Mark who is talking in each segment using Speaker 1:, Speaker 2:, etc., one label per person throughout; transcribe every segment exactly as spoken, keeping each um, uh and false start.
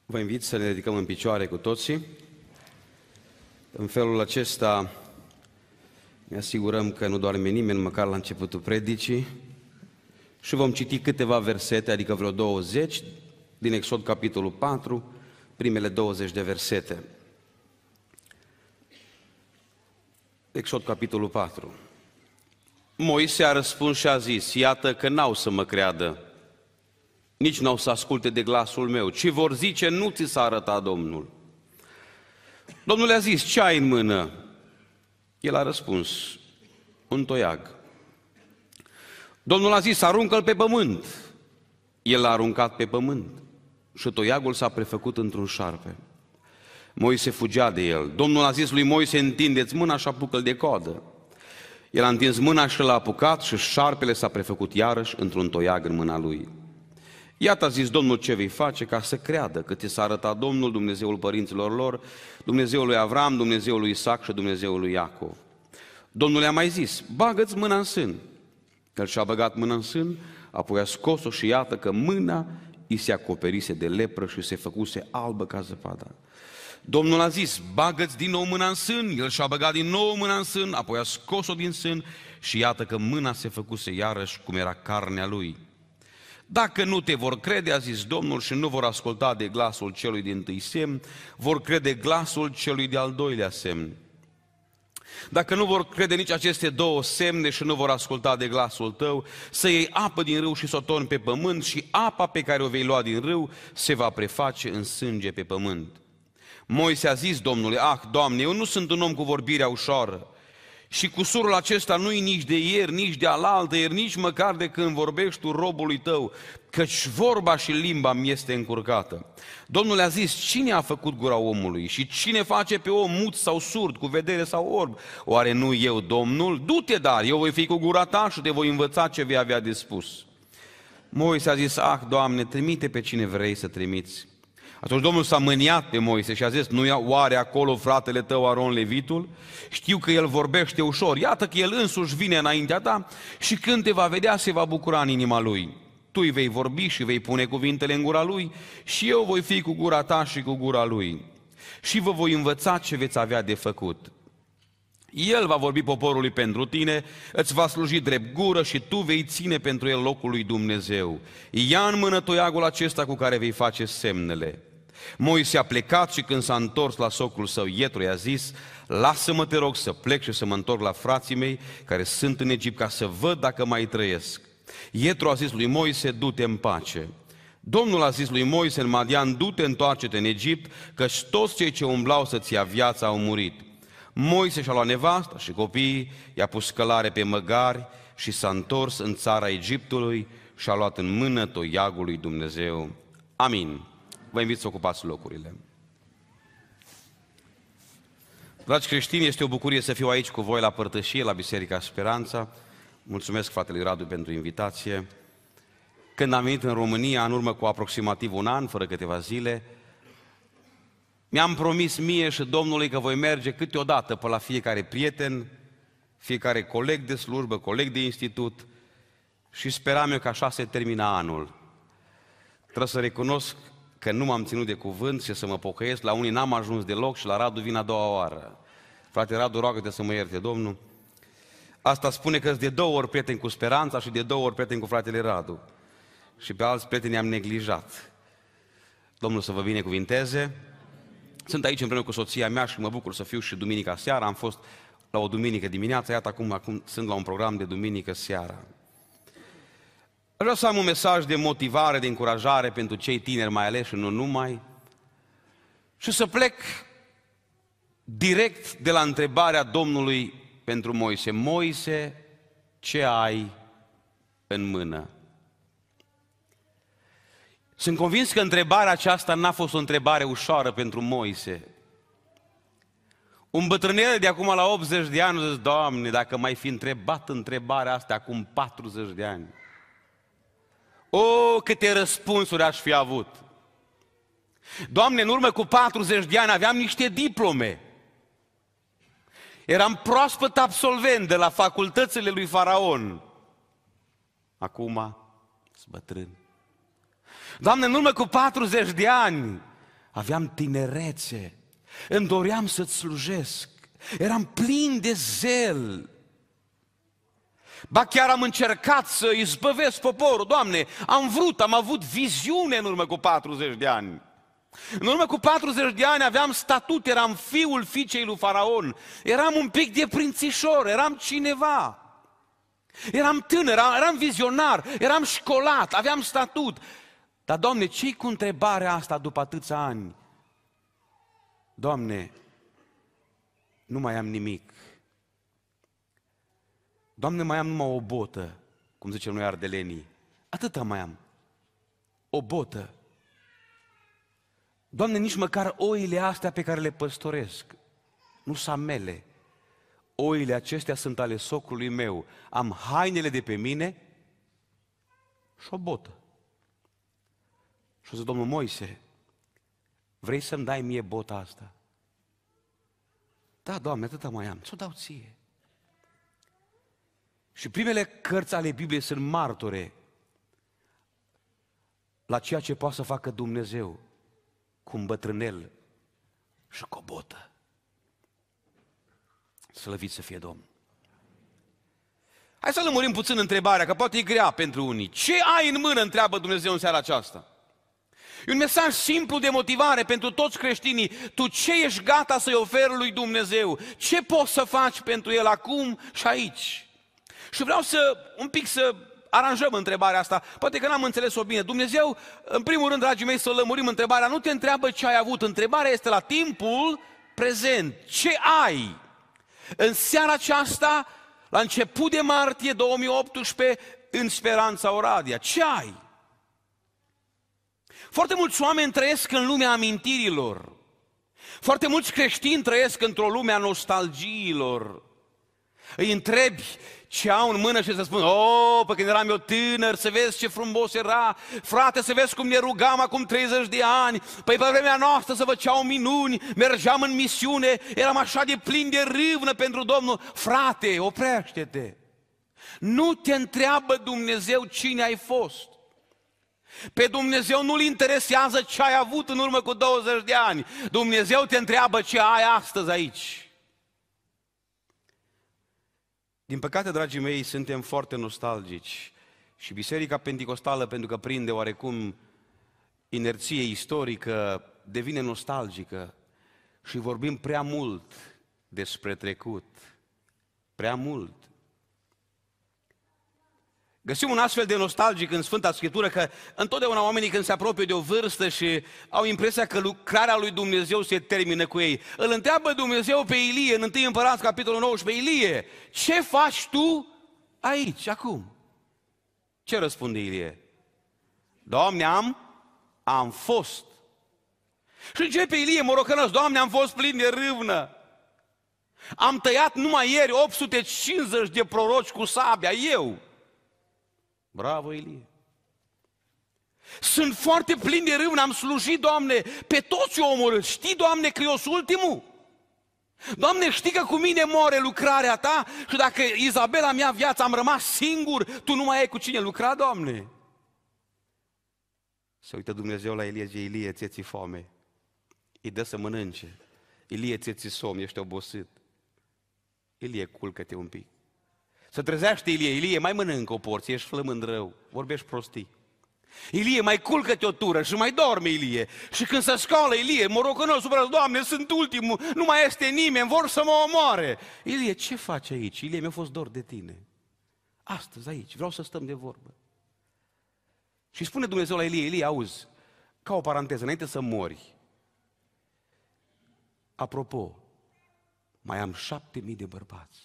Speaker 1: Vă invit să ne ridicăm în picioare cu toții. În felul acesta ne asigurăm că nu doarme nimeni, măcar la începutul predicii, și vom citi câteva versete, adică vreo douăzeci, din Exod capitolul patru, primele douăzeci de versete. Exod capitolul patru. Moise a răspuns și a zis: iată că n-au să mă creadă, nici n-au să asculte de glasul meu, ci vor zice: nu ți s-a arătat Domnul. Domnul le-a zis: ce ai în mână? El a răspuns: un toiag. Domnul a zis: aruncă-l pe pământ. El l-a aruncat pe pământ și toiagul s-a prefăcut într-un șarpe. Moise fugea de el. Domnul a zis lui Moise: întinde-ți mâna și apucă-l de coadă. El a întins mâna și l-a apucat și șarpele s-a prefăcut iarăși într-un toiag în mâna lui. Iată, a zis Domnul, ce vei face ca să creadă că ți s-a arătat Domnul, Dumnezeul părinților lor, Dumnezeul lui Avram, Dumnezeul lui Isaac și Dumnezeul lui Iacov. Domnul le-a mai zis: bagă-ți mâna în sân. El și-a băgat mâna în sân, apoi a scos-o și iată că mâna i se acoperise de lepră și se făcuse albă ca zăpada. Domnul a zis: bagă-ți din nou mâna în sân. El și-a băgat din nou mâna în sân, apoi a scos-o din sân și iată că mâna se făcuse iarăși cum era carnea lui. Dacă nu te vor crede, a zis Domnul, și nu vor asculta de glasul celui dintâi semn, vor crede glasul celui de-al doilea semn. Dacă nu vor crede nici aceste două semne și nu vor asculta de glasul tău, să iei apă din râu și să o torni pe pământ și apa pe care o vei lua din râu se va preface în sânge pe pământ. Moise a zis Domnului: ah, Doamne, eu nu sunt un om cu vorbirea ușoară și cusurul acesta nu-i nici de ieri, nici de alaltă ieri, nici măcar de când vorbești tu robului tău, căci vorba și limba mi este încurcată. Domnul a zis: cine a făcut gura omului și cine face pe om mut sau surd, cu vedere sau orb? Oare nu eu, Domnul? Du-te, dar eu voi fi cu gura ta și te voi învăța ce vei avea de spus. Moise a zis: ah, Doamne, trimite pe cine vrei să trimiți. Atunci Domnul s-a mâniat pe Moise și a zis: nu ia oare acolo fratele tău Aron levitul? Știu că el vorbește ușor, iată că el însuși vine înaintea ta și când te va vedea se va bucura în inima lui. Tu îi vei vorbi și vei pune cuvintele în gura lui și eu voi fi cu gura ta și cu gura lui. Și vă voi învăța ce veți avea de făcut. El va vorbi poporului pentru tine, îți va sluji drept gură și tu vei ține pentru el locul lui Dumnezeu. Ia în mână toiagul acesta cu care vei face semnele. Moise a plecat și când s-a întors la socrul său Ietro i-a zis: lasă-mă, te rog, să plec și să mă întorc la frații mei care sunt în Egipt, ca să văd dacă mai trăiesc. Ietro a zis lui Moise: du-te în pace. Domnul a zis lui Moise în Madian: du-te, întoarce-te în Egipt, căci toți cei ce umblau să-ți ia viața au murit. Moise și-a luat nevasta și copiii, i-a pus călare pe măgari și s-a întors în țara Egiptului și a luat în mână toiagul lui Dumnezeu. Amin. Vă invit să ocupați locurile. Dragi creștini, este o bucurie să fiu aici cu voi la părtășie, la Biserica Speranța. Mulțumesc fratelui Radu pentru invitație. Când am venit în România, în urmă cu aproximativ un an, fără câteva zile, mi-am promis mie și Domnului că voi merge câteodată pe la fiecare prieten, fiecare coleg de slujbă, coleg de institut și speram eu că așa se termină anul. Trebuie să recunosc că nu m-am ținut de cuvânt și să mă pocăiesc, la unii n-am ajuns deloc și la Radu vin a doua oară. Frate Radu, roagă-te să mă ierte Domnul. Asta spune că-s de două ori prieten cu Speranța și de două ori prieten cu fratele Radu. Și pe alți prieteni am neglijat. Domnul să vă binecuvinteze. Sunt aici împreună cu soția mea și mă bucur să fiu și duminica seara. Am fost la o duminică dimineața, iată acum, acum sunt la un program de duminică seara. Vreau să am un mesaj de motivare, de încurajare pentru cei tineri mai ales și nu numai. Și să plec direct de la întrebarea Domnului pentru Moise. Moise, ce ai în mână? Sunt convins că întrebarea aceasta n-a fost o întrebare ușoară pentru Moise. Un bătrânel de acum la optzeci de ani zice: Doamne, dacă m-ai fi întrebat întrebarea asta acum patruzeci de ani, o, câte răspunsuri aș fi avut! Doamne, în urmă cu patruzeci de ani aveam niște diplome. Eram proaspăt absolvent de la facultățile lui Faraon. Acum sunt bătrân. Doamne, în urmă cu patruzeci de ani aveam tinerețe, îmi doream să-ți slujesc, eram plin de zel. Ba chiar am încercat să izbăvesc poporul, Doamne, am vrut, am avut viziune în urmă cu patruzeci de ani. În urmă cu patruzeci de ani aveam statut, eram fiul fiicei lui Faraon, eram un pic de prințișor, eram cineva. Eram tânăr, eram vizionar, eram școlat, aveam statut. Dar, Doamne, ce-i cu întrebarea asta după atâția ani? Doamne, nu mai am nimic. Doamne, mai am numai o botă, cum zicem noi ardelenii. Atâta mai am. O botă. Doamne, nici măcar oile astea pe care le păstoresc nu sunt mele. Oile acestea sunt ale socrului meu. Am hainele de pe mine și o botă. Și o zic, Domnul Moise, vrei să-mi dai mie bota asta? Da, Doamne, atâta mai am. Ți-o dau ție. Și primele cărți ale Bibliei sunt martore la ceea ce poate să facă Dumnezeu cu un bătrânel și cu o botă. Slăvit să fie Domnul. Hai să lămurim puțin întrebarea, că poate e grea pentru unii. Ce ai în mână, întreabă Dumnezeu în seara aceasta? E un mesaj simplu de motivare pentru toți creștinii. Tu ce ești gata să-i oferi lui Dumnezeu? Ce poți să faci pentru El acum și aici? Și vreau să, un pic să aranjăm întrebarea asta. Poate că n-am înțeles-o bine. Dumnezeu, în primul rând, dragii mei, să lămurim întrebarea, nu te întreabă ce ai avut. Întrebarea este la timpul prezent. Ce ai? În seara aceasta, la început de martie două mii optsprezece, în Speranța Oradea. Ce ai? Foarte mulți oameni trăiesc în lumea amintirilor. Foarte mulți creștini trăiesc într-o lume a nostalgiilor. Îi întrebi ce au în mână și să spun, oh, pe când eram eu tânăr, să vezi ce frumos era, frate, să vezi cum ne rugam acum treizeci de ani, păi pe vremea noastră să făceau minuni, mergeam în misiune, eram așa de plin de râvnă pentru Domnul. Frate, oprește-te! Nu te întreabă Dumnezeu cine ai fost. Pe Dumnezeu nu-L interesează ce ai avut în urmă cu douăzeci de ani. Dumnezeu te întreabă ce ai astăzi aici. Din păcate, dragii mei, suntem foarte nostalgici și Biserica Penticostală, pentru că prinde oarecum inerție istorică, devine nostalgică și vorbim prea mult despre trecut, prea mult. Găsim un astfel de nostalgic în Sfânta Scriptură că întotdeauna oamenii când se apropie de o vârstă și au impresia că lucrarea lui Dumnezeu se termină cu ei, îl întreabă Dumnezeu pe Ilie în întâi Împărați, capitolul nouăsprezece, Ilie, ce faci tu aici, acum? Ce răspunde Ilie? Doamne, am, am fost. Și începe Ilie morocănos, Doamne, am fost plin de râvnă. Am tăiat numai ieri opt sute cincizeci de proroci cu sabia, eu. Bravo, Ilie! Sunt foarte plin de râvnă, am slujit, Doamne, pe toți eu omorât. Știi, Doamne, că eu sunt ultimul? Doamne, știi că cu mine moare lucrarea Ta și dacă Izabela mi-a viața, am rămas singur, Tu nu mai ai cu cine lucra, Doamne? Se uită Dumnezeu la Ilie, zice, Ilie, ți-e foame. Îi dă să mănânce. Ilie, ți-e somn, ești obosit. Ilie, culcă-te un pic. Se trezește Ilie, Ilie, mai mănâncă o porție, ești flămând rău, vorbești prostii. Ilie, mai culcă-te o tură și mai dorme Ilie. Și când se scoală Ilie, morocănos, supărat, Doamne, sunt ultimul, nu mai este nimeni, vor să mă omoare. Ilie, ce faci aici? Ilie, mi-a fost dor de tine. Astăzi aici, vreau să stăm de vorbă. Și spune Dumnezeu la Ilie, Ilie, auzi, ca o paranteză, înainte să mori, apropo, mai am șapte mii de bărbați.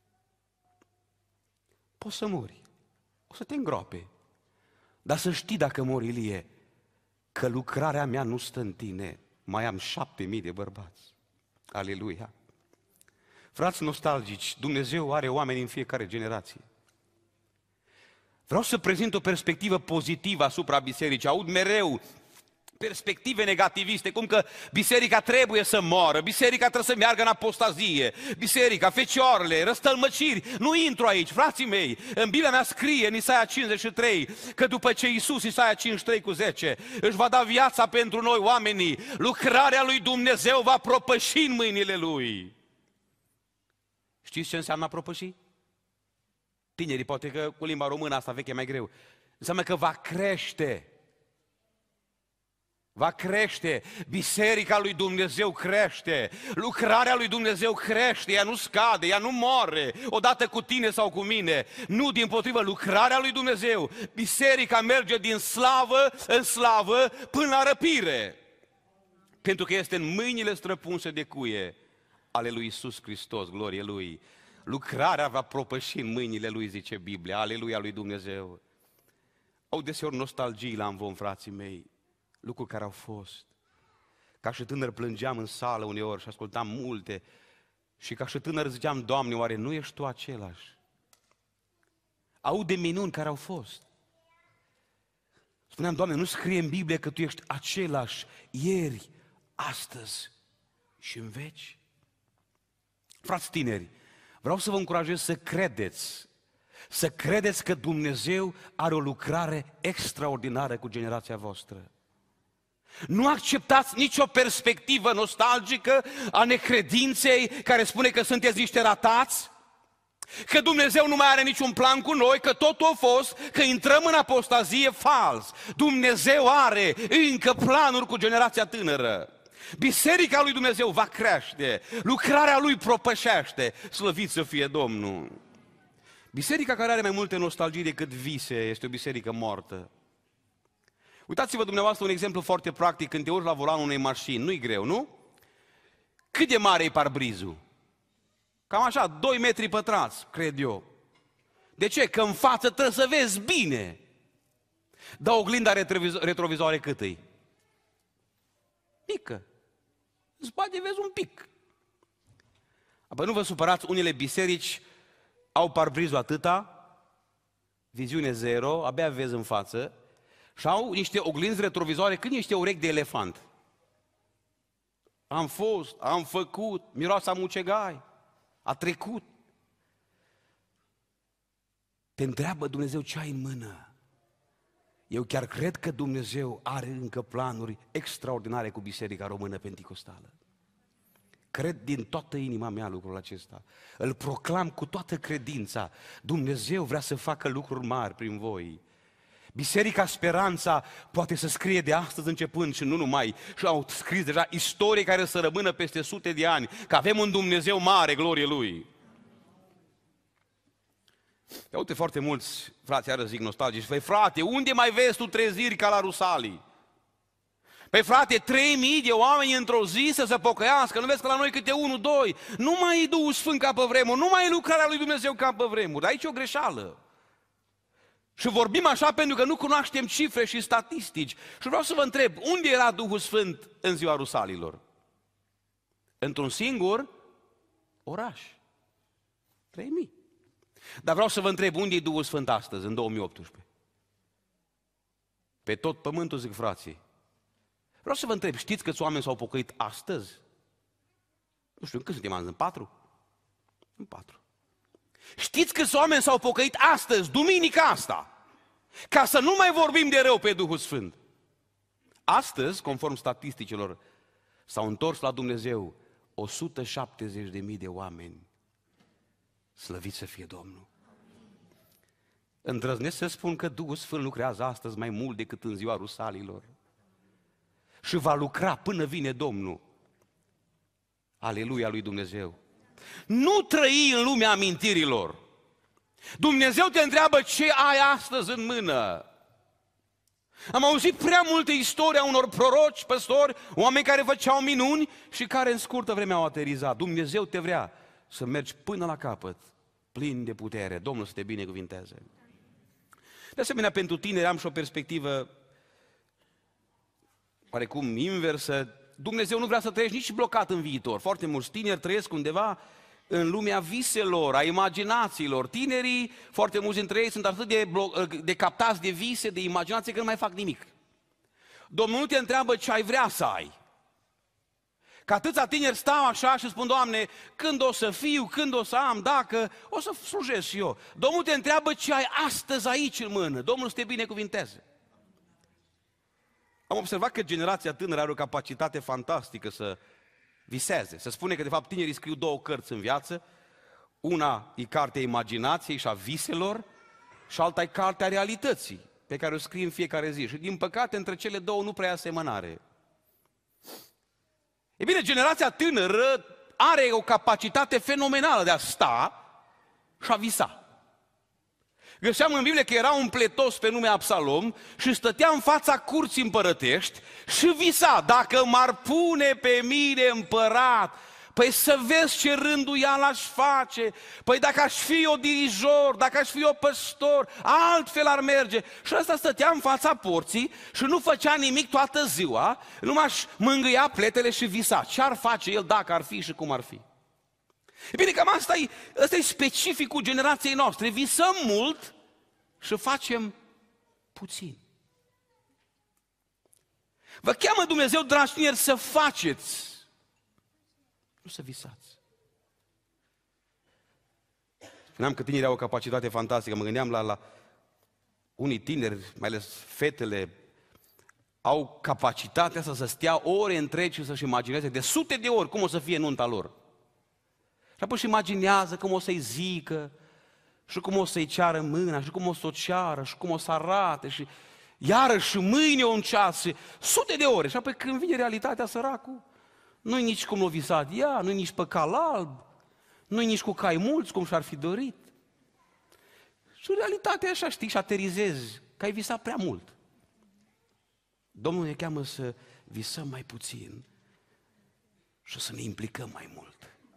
Speaker 1: Poți să mori, o să te îngroape. Dar să știi dacă mori, Ilie, că lucrarea mea nu stă în tine. Mai am șapte mii de bărbați. Aleluia! Frați nostalgici, Dumnezeu are oameni în fiecare generație. Vreau să prezint o perspectivă pozitivă asupra bisericii. Aud mereu perspective negativiste, cum că biserica trebuie să moară, biserica trebuie să meargă în apostazie, biserica, fecioarele, răstălmăciri. Nu intru aici, frații mei. În Biblia mea scrie în Isaia cincizeci și trei că după ce Iisus, Isaia cincizeci și trei cu zece, își va da viața pentru noi oamenii, lucrarea lui Dumnezeu va propăși în mâinile Lui. Știți ce înseamnă a propăși? Tinerii, poate că cu limba română asta veche e mai greu. Înseamnă că va crește. Va crește, biserica lui Dumnezeu crește, lucrarea lui Dumnezeu crește, ea nu scade, ea nu moare odată cu tine sau cu mine. Nu, dimpotrivă, lucrarea lui Dumnezeu, biserica merge din slavă în slavă până la răpire. Pentru că este în mâinile străpunse de cuie ale lui Iisus Hristos, glorie Lui. Lucrarea va propăși în mâinile Lui, zice Biblia, aleluia lui Dumnezeu. Au deseori nostalgii la învon, frații mei, lucruri care au fost. Ca și tânăr plângeam în sală uneori și ascultam multe și ca și tânăr ziceam, Doamne, oare nu ești Tu același? Aud de minuni care au fost. Spuneam, Doamne, nu scrie în Biblie că Tu ești același ieri, astăzi și în veci? Frați tineri, vreau să vă încurajez să credeți, să credeți că Dumnezeu are o lucrare extraordinară cu generația voastră. Nu acceptați nicio perspectivă nostalgică a necredinței care spune că sunteți niște ratați, că Dumnezeu nu mai are niciun plan cu noi, că totul a fost, că intrăm în apostazie, fals. Dumnezeu are încă planuri cu generația tânără. Biserica lui Dumnezeu va crește, lucrarea Lui propășește, slăvit să fie Domnul. Biserica care are mai multe nostalgii decât vise este o biserică moartă. Uitați-vă dumneavoastră un exemplu foarte practic, când te urci la volanul unei mașini, nu-i greu, nu? Cât de mare e parbrizul? Cam așa, doi metri pătrați, cred eu. De ce? Că în față trebuie să vezi bine. Dar oglinda retrovizoare cât e? Mică. În spate vezi un pic. Apoi nu vă supărați, unele biserici au parbrizul atâta, viziune zero, abia vezi în față, și au niște oglinzi retrovizoare cât niște urechi de elefant. Am fost, am făcut, miroase a mucegai, a trecut. Te întreabă Dumnezeu ce ai în mână. Eu chiar cred că Dumnezeu are încă planuri extraordinare cu Biserica Română Penticostală. Cred din toată inima mea lucrul acesta. Îl proclam cu toată credința. Dumnezeu vrea să facă lucruri mari prin voi. Biserica Speranța poate să scrie de astăzi începând și nu numai. Și au scris deja istorie care să rămână peste sute de ani. Că avem un Dumnezeu mare, glorie Lui. Ia uite, foarte mulți frați iară zic nostalgici. Păi frate, unde mai vezi tu treziri ca la Rusalii? Păi frate, trei mii de oameni într-o zi să se pocăiască, nu vezi că la noi câte unu, doi, nu mai e Duhul Sfânt ca pe vremuri, nu mai e lucrarea lui Dumnezeu ca pe vremuri, aici e o greșeală. Și vorbim așa pentru că nu cunoaștem cifre și statistici. Și vreau să vă întreb, unde era Duhul Sfânt în ziua Rusalilor? Într-un singur oraș. trei mii. Dar vreau să vă întreb, unde e Duhul Sfânt astăzi, în două mii optsprezece? Pe tot pământul, zic frații. Vreau să vă întreb, știți câți oameni s-au pocăit astăzi? Nu știu, cât suntem azi? În patru? În patru. Știți câți oameni s-au pocăit astăzi, duminica asta? Ca să nu mai vorbim de rău pe Duhul Sfânt. Astăzi, conform statisticilor, s-au întors la Dumnezeu o sută șaptezeci de mii de oameni. Slăvit să fie Domnul. Îndrăznesc să spun că Duhul Sfânt lucrează astăzi mai mult decât în ziua Rusalilor. Și va lucra până vine Domnul. Aleluia lui Dumnezeu. Nu trăi în lumea amintirilor. Dumnezeu te întreabă ce ai astăzi în mână. Am auzit prea multe istorii a unor proroci, păstori, oameni care făceau minuni și care în scurtă vreme au aterizat. Dumnezeu te vrea să mergi până la capăt, plin de putere. Domnul să te binecuvinteze. De asemenea, pentru tineri am și o perspectivă oarecum inversă. Dumnezeu nu vrea să trăiești nici blocat în viitor. Foarte mulți tineri trăiesc undeva în lumea viselor, a imaginațiilor. Tinerii, foarte mulți dintre ei sunt atât de, de captați de vise, de imaginație, că nu mai fac nimic. Domnul nu te întreabă ce ai vrea să ai. Că atâția tineri stau așa și spun, Doamne, când o să fiu, când o să am, dacă, o să slujesc și eu. Domnul te întreabă ce ai astăzi aici în mână. Domnul să te binecuvinteze. Am observat că generația tânără are o capacitate fantastică să viseze. Se spune că, de fapt, tinerii scriu două cărți în viață. Una e cartea imaginației și a viselor și alta e cartea realității, pe care o scrie în fiecare zi. Și, din păcate, între cele două nu prea e asemănare. E bine, generația tânără are o capacitate fenomenală de a sta și a visa. Găseam în Biblie că era un pletos pe nume Absalom și stătea în fața curții împărătești și visa, dacă m-ar pune pe mine împărat, păi să vezi ce rânduială aș face, păi dacă aș fi eu dirijor, dacă aș fi eu păstor, altfel ar merge. Și ăsta stătea în fața porții și nu făcea nimic toată ziua, numai își mângâia pletele și visa. Ce ar face el dacă ar fi și cum ar fi? E bine, cam asta e, ăsta e specificul generației noastre. Visăm mult și facem puțin. Vă cheamă Dumnezeu, dragi tineri, să faceți, nu să visați. Spuneam că tinerii au o capacitate fantastică. Mă gândeam la, la unii tineri, mai ales fetele, au capacitatea asta să stea ore întregi și să-și imagineze de sute de ori cum o să fie nunta lor. Și apoi își imaginează cum o să-i zică, și cum o să-i ceară mâna, și cum o să o ceară, și cum o să arate, și iarăși și mâine un ceas, și sute de ore. Și apoi când vine realitatea, săracul, nu-i nici cum l-a visat ea, nu-i nici pe cal alb, nu-i nici cu cai mulți, cum și-ar fi dorit. Și realitatea așa, știi, și aterizezi, că ai visat prea mult. Domnul ne cheamă să visăm mai puțin și să ne implicăm mai mult.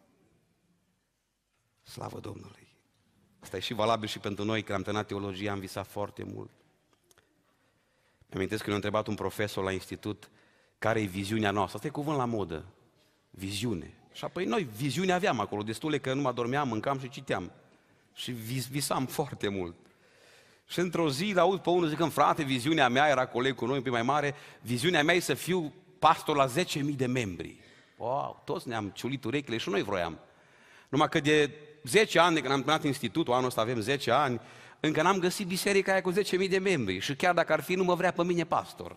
Speaker 1: Slavă Domnului! Asta e și valabil și pentru noi, că am terminat teologie, am visat foarte mult. Mi-amintesc că ne-a întrebat un profesor la institut care e viziunea noastră. Asta e cuvânt la modă. Viziune. Și apoi noi viziune aveam acolo, destule că numai dormeam, mâncam și citeam. Și vis- visam foarte mult. Și într-o zi aud pe unul zicând, frate, viziunea mea, era coleg cu noi, un pic mai mare, viziunea mea e să fiu pastor la zece mii de membri. Wow, toți ne-am ciulit urechile și noi vroiam. Numai că de zece ani, de când am terminat institutul, anul ăsta avem zece ani, încă n-am găsit biserica aia cu zece mii de membri. Și chiar dacă ar fi, nu mă vrea pe mine pastor.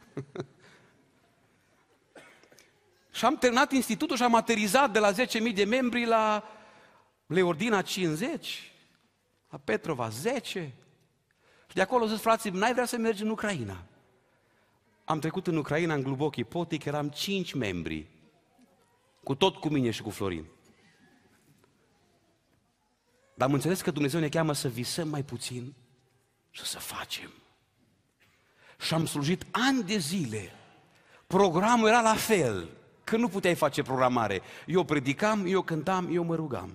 Speaker 1: Și am terminat institutul și am aterizat de la zece mii de membri la Leordina cincizeci, la Petrova zece. Și de acolo zis, frații, n-ai vrea să mergi în Ucraina? Am trecut în Ucraina, în Glubokii Potic, eram cinci membri, cu tot cu mine și cu Florin. Dar am înțeles că Dumnezeu ne cheamă să visăm mai puțin și să facem. Și am slujit ani de zile. Programul era la fel, că nu puteai face programare. Eu predicam, eu cântam, eu mă rugam.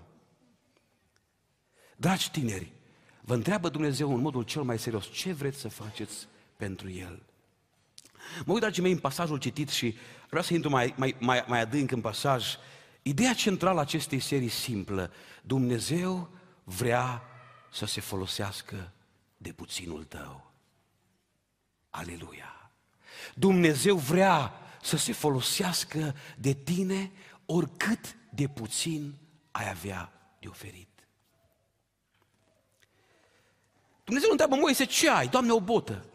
Speaker 1: Dragi tineri, vă întreabă Dumnezeu în modul cel mai serios, ce vreți să faceți pentru El? Mă uit, dragii mei, în pasajul citit și vreau să intru mai, mai, mai, mai adânc în pasaj. Ideea centrală a acestei serii simplă. Dumnezeu vrea să se folosească de puținul tău. Aleluia! Dumnezeu vrea să se folosească de tine oricât de puțin ai avea de oferit. Dumnezeu întreabă Moise, ce ai? Doamne, o botă.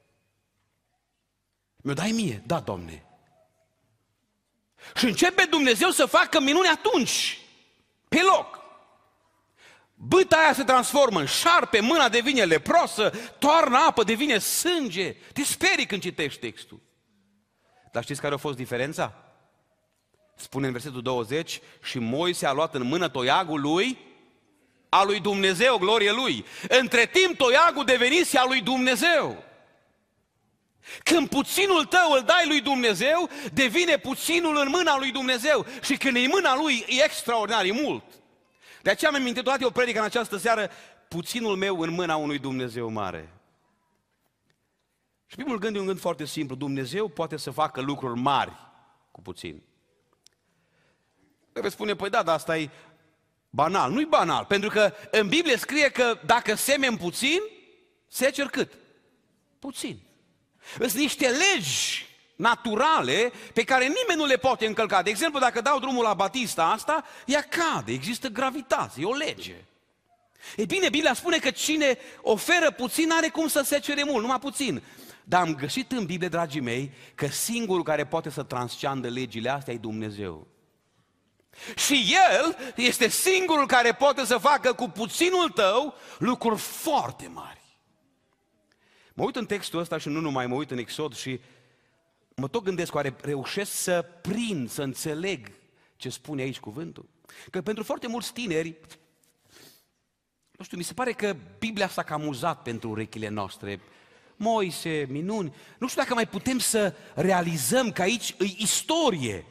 Speaker 1: Mi-o dai mie? Da, Doamne. Și începe Dumnezeu să facă minuni atunci, pe loc. Bâta aia se transformă în șarpe, mâna devine leprosă, toarnă apă, devine sânge. Te sperii când citești textul. Dar știți care a fost diferența? Spune în versetul douăzeci, și Moise a luat în mână toiagul lui, a lui Dumnezeu, glorie lui. Între timp toiagul devenise a lui Dumnezeu. Când puținul tău îl dai lui Dumnezeu, devine puținul în mâna lui Dumnezeu. Și când e în mâna lui, e extraordinar, e mult. De aceea mi-am mintit toată o predică în această seară, puținul meu în mâna unui Dumnezeu mare. Și primul gând e un gând foarte simplu, Dumnezeu poate să facă lucruri mari cu puțin. Veți spune, păi da, dar asta e banal. Nu-i banal, pentru că în Biblie scrie că dacă semeni puțin, seceri cât? Puțin. Sunt niște legi naturale pe care nimeni nu le poate încălca. De exemplu, dacă dau drumul la batista asta, ea cade, există gravitație, e o lege. E bine, Biblia spune că cine oferă puțin are cum să secere mult, numai puțin. Dar am găsit în Biblie, dragii mei, că singurul care poate să transceandă legile astea e Dumnezeu. Și El este singurul care poate să facă cu puținul tău lucruri foarte mari. Mă uit în textul ăsta și nu numai, mă uit în Exod și mă tot gândesc, oare reușesc să prind, să înțeleg ce spune aici cuvântul? Că pentru foarte mulți tineri, nu știu, mi se pare că Biblia s-a cam uzat pentru urechile noastre. Moise, minuni, nu știu dacă mai putem să realizăm că aici e istorie.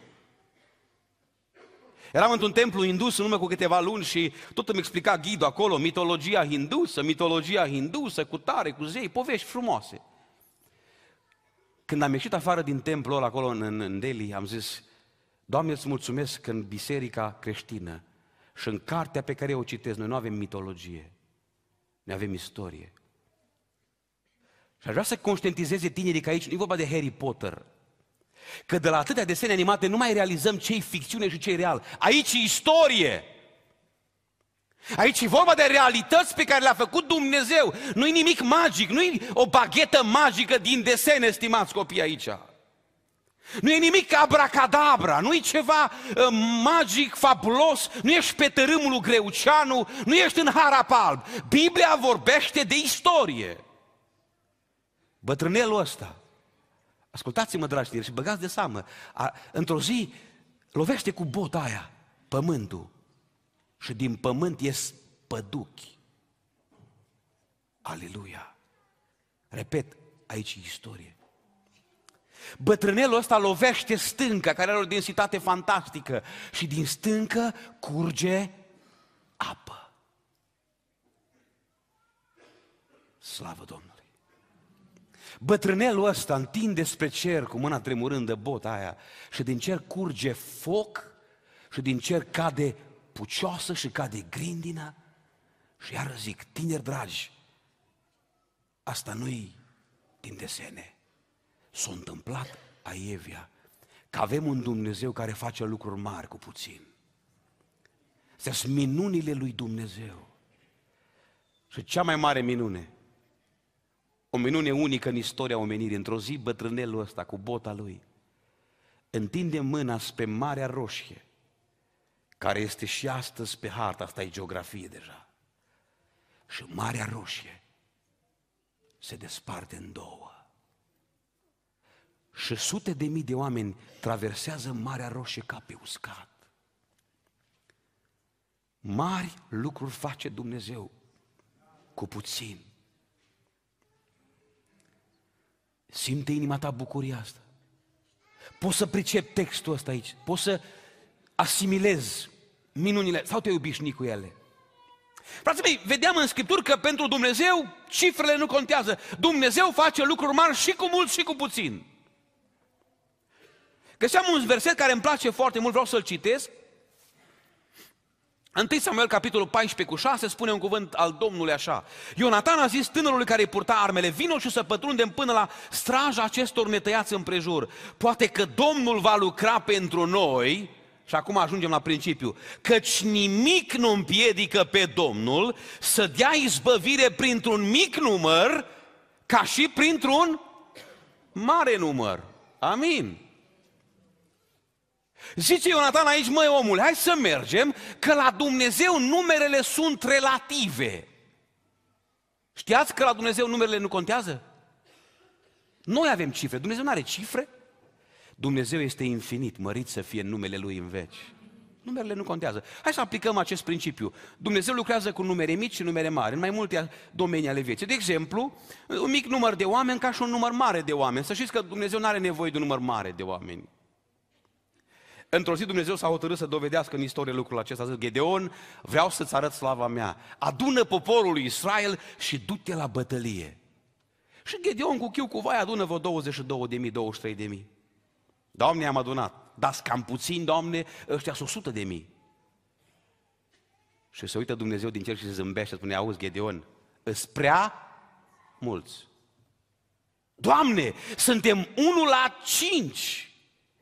Speaker 1: Eram într-un templu hindus în urmă cu câteva luni și tot îmi explica ghidul acolo, mitologia hindusă, mitologia hindusă, cu tare, cu zei, povești frumoase. Când am ieșit afară din templul ăla acolo în, în Delhi, am zis, Doamne, îți mulțumesc că în biserica creștină și în cartea pe care o citesc, noi nu avem mitologie, noi avem istorie. Și aș vrea să conștientizeze tinerii că aici nu e vorba de Harry Potter, că de la atâtea desene animate nu mai realizăm ce-i ficțiune și ce-i real. Aici e istorie. Aici e vorba de realități pe care le-a făcut Dumnezeu. Nu-i nimic magic, nu-i o baghetă magică din desene, stimați copii aici. Nu e nimic abracadabra, nu e ceva uh, magic, fabulos, nu ești pe tărâmul lui Greuceanu, nu ești în Harapalb. Biblia vorbește de istorie. Bătrânelul ăsta, ascultați-mă, dragi tineri, și băgați de seamă, a, într-o zi lovește cu bota aia pământul și din pământ ies păduchi. Aleluia! Repet, aici e istorie. Bătrânelul ăsta lovește stânca, care are o densitate fantastică, și din stâncă curge apă. Slavă Domnului! Bătrânelul ăsta întinde spre cer cu mâna tremurândă bota aia și din cer curge foc și din cer cade pucioasă și cade grindină. Și iară zic, tineri dragi, asta nu-i din desene, s-a întâmplat aievia, că avem un Dumnezeu care face lucruri mari cu puțin. Astea sunt minunile lui Dumnezeu. Și cea mai mare minune, o minune unică în istoria omenirii, într-o zi bătrânelul ăsta cu bota lui întinde mâna spre Marea Roșie, care este și astăzi pe hartă, asta e geografie deja. Și Marea Roșie se desparte în două. Și sute de mii de oameni traversează Marea Roșie ca pe uscat. Mari lucruri face Dumnezeu cu puțin. Simte inima ta bucuria asta. Poți să pricep textul ăsta aici, poți să asimilezi minunile sau te obișnui cu ele. Frații mei, vedeam în Scripturi că pentru Dumnezeu cifrele nu contează. Dumnezeu face lucruri mari și cu mult și cu puțin. Găseam un verset care îmi place foarte mult, vreau să-l citesc. întâi Samuel, capitolul paisprezece cu șase, spune un cuvânt al Domnului așa. Ionatan a zis tânărului care îi purta armele, vino și să pătrundem până la straja acestor netăiați împrejur. Poate că Domnul va lucra pentru noi, și acum ajungem la principiu, căci nimic nu împiedică pe Domnul să dea izbăvire printr-un mic număr, ca și printr-un mare număr. Amin. Zice Ionatan aici, măi omule, hai să mergem, că la Dumnezeu numerele sunt relative. Știați că la Dumnezeu numerele nu contează? Noi avem cifre, Dumnezeu nu are cifre. Dumnezeu este infinit, mărit să fie numele Lui în veci. Numerele nu contează. Hai să aplicăm acest principiu. Dumnezeu lucrează cu numere mici și numere mari, în mai multe domenii ale vieții. De exemplu, un mic număr de oameni ca și un număr mare de oameni. Să știți că Dumnezeu nu are nevoie de un număr mare de oameni. Într-o zi Dumnezeu s-a hotărât să dovedească în istorie lucrul acesta. Zice, Gedeon, vreau să-ți arăt slava mea. Adună poporul lui Israel și du-te la bătălie. Și Gedeon cu chiu cu vai adună vreo douăzeci și două de mii, douăzeci și trei de mii. Doamne, am adunat. Dar cam puțin, Doamne, ăștia sunt o sută de mii. Și se uită Dumnezeu din cer și se zâmbește, spune, auzi, Gedeon, îs prea mulți. Doamne, suntem unu la cinci.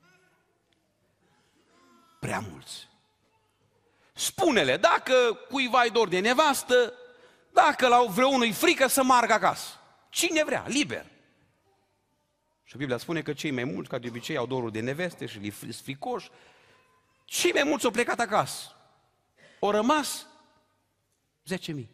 Speaker 1: Prea mulți. Spune-le, dacă cuiva îi dor de nevastă, dacă la vreunui frică să meargă acasă. Cine vrea, liber. Și Biblia spune că cei mai mulți, ca de obicei, au dorul de neveste și li fricoși, cei mai mulți au plecat acasă. Au rămas zece mii.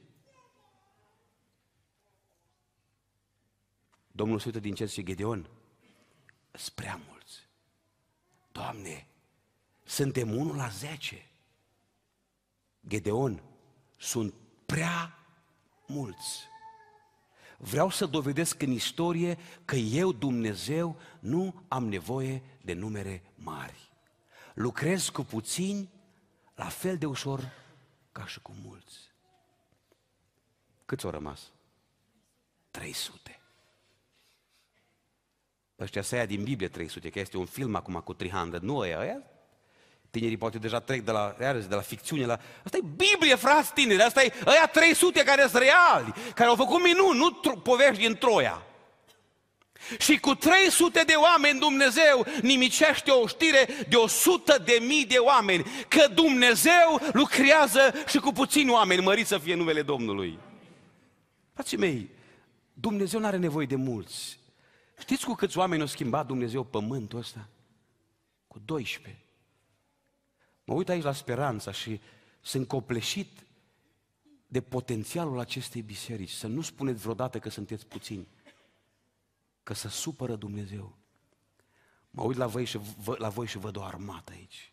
Speaker 1: Domnul se uită din cer și Gedeon, sunt prea mulți. Doamne, suntem unu la zece. Gedeon, sunt prea mulți. Vreau să dovedesc în istorie că eu, Dumnezeu, nu am nevoie de numere mari. Lucrez cu puțini la fel de ușor ca și cu mulți. Câți au rămas? trei sute. Ăștia să ia din Biblie trei sute, că este un film acum cu trei sute, nu ăia, ăia? Tinerii poate deja trec de la, de la ficțiune la... Asta e Biblie, frați tineri, asta e ăia trei sute care sunt reali, care au făcut minuni, nu tro- povești din Troia. Și cu trei sute de oameni Dumnezeu nimicește o știre de o sută de mii de oameni, că Dumnezeu lucrează și cu puțini oameni, mărit să fie numele Domnului. Frații mei, Dumnezeu nu are nevoie de mulți. Știți cu câți oameni a schimbat Dumnezeu pământul ăsta? Cu doisprezece. Mă uit aici la Speranța și sunt copleșit de potențialul acestei biserici. Să nu spuneți vreodată că sunteți puțini, că se supără Dumnezeu. Mă uit la voi și, vă, la voi și văd o armată aici.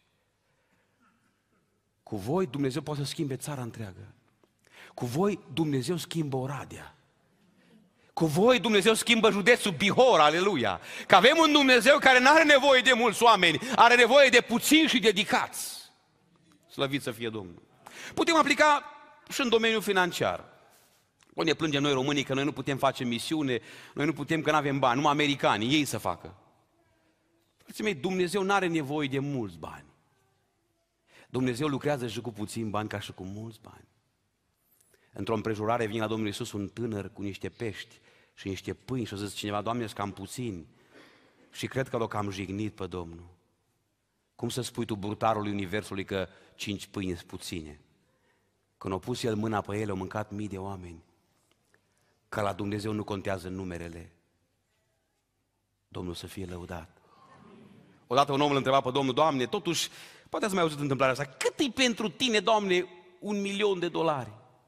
Speaker 1: Cu voi Dumnezeu poate să schimbe țara întreagă. Cu voi Dumnezeu schimbă Oradea. Cu voi Dumnezeu schimbă județul Bihor, aleluia. Că avem un Dumnezeu care nu are nevoie de mulți oameni, are nevoie de puțini și dedicați. Slăvit să fie Domnul. Putem aplica și în domeniul financiar. O ne plângem noi românii că noi nu putem face misiune, noi nu putem că nu avem bani, numai americanii, ei să facă. Frații mei, Dumnezeu nu are nevoie de mulți bani. Dumnezeu lucrează și cu puțini bani ca și cu mulți bani. Într-o împrejurare vine la Domnul Iisus un tânăr cu niște pești și niște pâini și a zis cineva, Doamne, sunt cam puțini. Și cred că l-a cam jignit pe Domnul. Cum să spui tu brutarului Universului că cinci pâini sunt puține? Când a pus el mâna pe ele, au mâncat mii de oameni. Că la Dumnezeu nu contează numerele. Domnul să fie lăudat. Odată un om îl întreba pe Domnul, Doamne, totuși, poate ați mai auzit întâmplarea asta, cât e pentru tine, Doamne, un milion de dolari?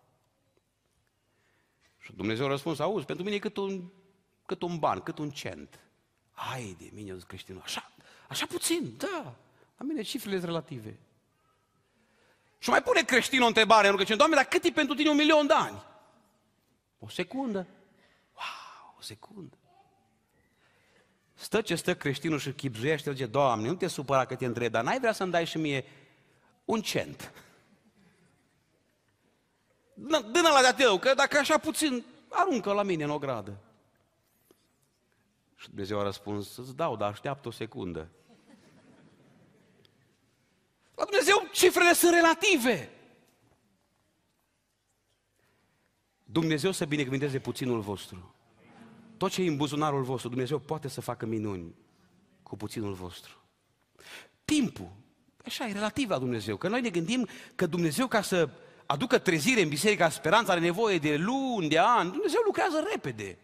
Speaker 1: Și Dumnezeu a răspuns, auzi, pentru mine e cât un, cât un ban, cât un cent. Hai de mine, a zis creștinul, așa, așa puțin, da, la mine cifrele sunt relative. Și mai pune creștinul o întrebare în rugăciune, Doamne, dar cât e pentru tine un milion de ani? O secundă. Wow, o secundă. Stă ce stă creștinul și chipzuiește, zice, Doamne, nu te supăra că te întreb, dar n-ai vrea să-mi dai și mie un cent? Dă-ne la de-a tău, că dacă așa puțin, aruncă la mine în ogradă. Și Dumnezeu a răspuns, îți dau, dar așteaptă o secundă. La Dumnezeu cifrele sunt relative. Dumnezeu să binecuvânteze puținul vostru. Tot ce e în buzunarul vostru, Dumnezeu poate să facă minuni cu puținul vostru. Timpul, așa e relativ la Dumnezeu, că noi ne gândim că Dumnezeu ca să aducă trezire în Biserica Speranța are nevoie de luni, de ani, Dumnezeu lucrează repede.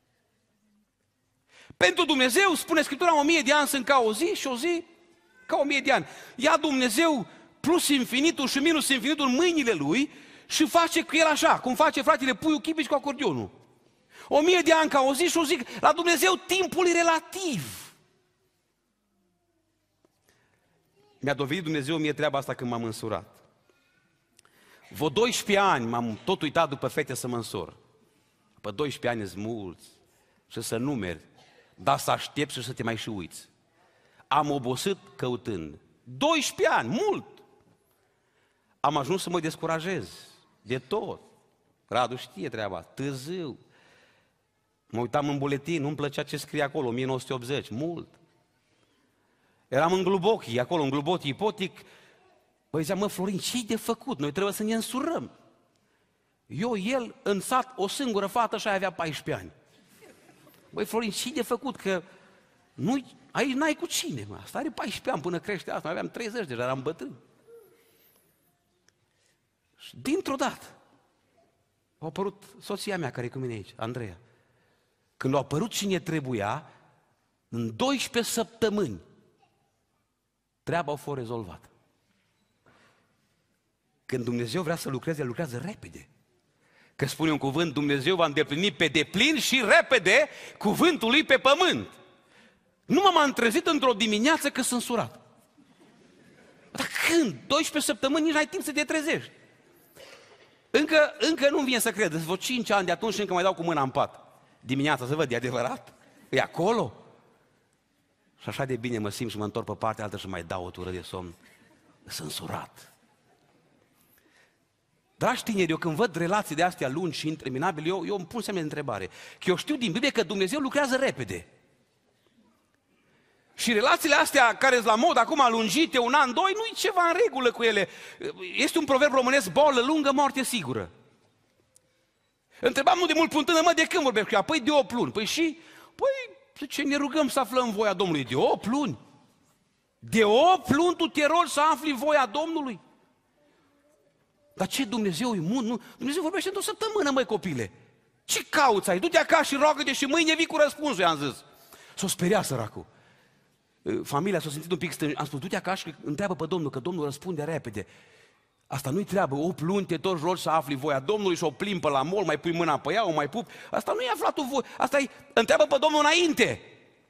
Speaker 1: Pentru Dumnezeu, spune Scriptura, o mie de ani sunt ca o zi și o zi ca o mie de ani. Ia Dumnezeu plus infinitul și minus infinitul în mâinile Lui și face cu el așa, cum face fratele Puiu Chipici cu acordeonul. O mie de ani ca o zi și o zi. La Dumnezeu timpul e relativ. Mi-a dovedit Dumnezeu mie treaba asta când m-am însurat. Vă doisprezece ani m-am tot uitat după fete să mă însor. După doisprezece ani sunt mulți și să numeri, dar să aștepți și să te mai și uiți. Am obosit căutând. doisprezece ani, mult! Am ajuns să mă descurajez de tot. Radu știe treaba, târziu. Mă uitam în buletin, nu-mi plăcea ce scrie acolo, o mie nouă sute optzeci, mult. Eram în Glubochii, acolo, în Glubochii Ipotic. Băi, ziceam, mă, Florin, ce-i de făcut? Noi trebuie să ne însurăm. Eu, el, în sat, o singură fată și aia avea paisprezece ani. Băi, Florin, și de făcut că nu, aici n-ai cu cine, mă. Asta are paisprezece ani până crește asta, mai aveam treizeci, deja eram bătrân. Și dintr-o dată a apărut soția mea care e cu mine aici, Andreea. Când a apărut cine trebuia, în douăsprezece săptămâni, treaba a fost rezolvată. Când Dumnezeu vrea să lucreze, El lucrează repede. Că spune un cuvânt, Dumnezeu va îndeplini pe deplin și repede cuvântul Lui pe pământ. Nu m-am trezit într-o dimineață că sunt surat. Dar când? douăsprezece săptămâni, nici n-ai timp să te trezești. Încă, încă nu-mi vine să cred, vreo cinci ani de atunci și încă mai dau cu mâna în pat. Dimineața să văd, e adevărat? E acolo? Și așa de bine mă simt și mă întorc pe partea altă și mai dau o tură de somn. Sunt surat. Dragi tineri, eu când văd relații de astea lungi și interminabile, eu, eu îmi pun semne de întrebare. Că eu știu din Biblie că Dumnezeu lucrează repede. Și relațiile astea care sunt la mod acum lungite, un an, doi, nu-i ceva în regulă cu ele. Este un proverb românesc, boală lungă, moarte sigură. Întrebam nu de mult puntână, mă, de când vorbesc cu ea? Păi de opt luni. Păi și, păi, ce ne rugăm să aflăm voia Domnului? De opt luni? De opt luni tu te rogi să afli voia Domnului? Dar ce Dumnezeu e mult? Nu? Dumnezeu vorbește într-o săptămână, măi, copile. Ce cauți ai? Du-te acasă și roagă-te și mâine vii cu răspunsul, i-am zis. S-o speria săracul. Familia s-a simțit un pic stânj. Am spus, du-te acasă și întreabă pe Domnul, că Domnul răspunde repede. Asta nu-i treabă, opt luni te tot rogi să afli voia Domnului și o plimbă la mol, mai pui mâna pe ea, o mai pup. Asta nu i aflatul voi, asta e, întreabă pe Domnul înainte.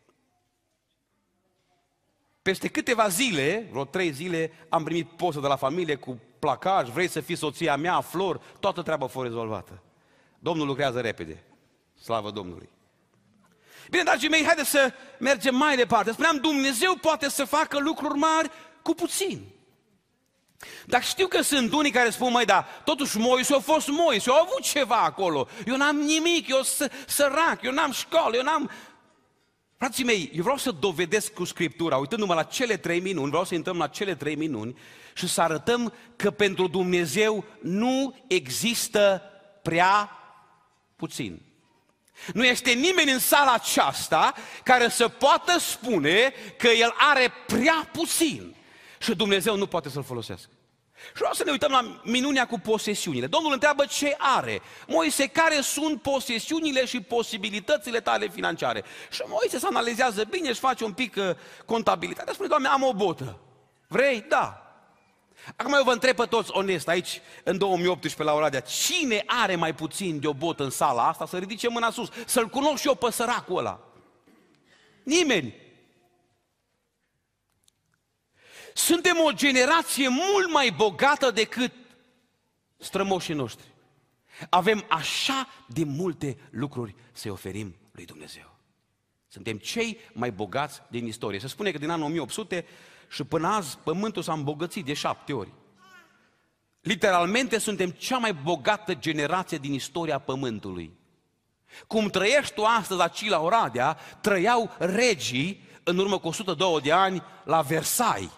Speaker 1: Peste câteva zile, vreo trei zile, am primit poză de la familie cu placaj, vrei să fii soția mea, flor, toată treaba a fost rezolvată. Domnul lucrează repede. Slavă Domnului! Bine, dragii mei, haideți să mergem mai departe. Spuneam, Dumnezeu poate să facă lucruri mari cu puțin. Dar știu că sunt unii care spun, măi, da, totuși Moise a fost Moise, a avut ceva acolo. Eu n-am nimic, eu sunt sărac, eu n-am școală, eu n-am... Frații mei, eu vreau să dovedesc cu Scriptura, uitându-mă la cele trei minuni, vreau să intrăm la cele trei minuni și să arătăm că pentru Dumnezeu nu există prea puțin. Nu este nimeni în sala aceasta care să poată spune că el are prea puțin și Dumnezeu nu poate să-l folosească. Și vreau să ne uităm la minunea cu posesiunile. Domnul întreabă ce are. Moise, care sunt posesiunile și posibilitățile tale financiare? Și Moise se analizează bine, își face un pic uh, contabilitate. Spune, Doamne, am o botă. Vrei? Da. Acum eu vă întreb pe toți onest aici, în două mii optsprezece la Oradea, cine are mai puțin de o botă în sala asta? Să ridice mâna sus, să-l cunosc și eu pe săracul ăla. Nimeni. Suntem o generație mult mai bogată decât strămoșii noștri. Avem așa de multe lucruri să-i oferim lui Dumnezeu. Suntem cei mai bogați din istorie. Se spune că din anul o mie opt sute și până azi pământul s-a îmbogățit de șapte ori. Literalmente suntem cea mai bogată generație din istoria pământului. Cum trăiești tu astăzi aici la Oradea, trăiau regii în urmă cu o sută doi de ani la Versailles.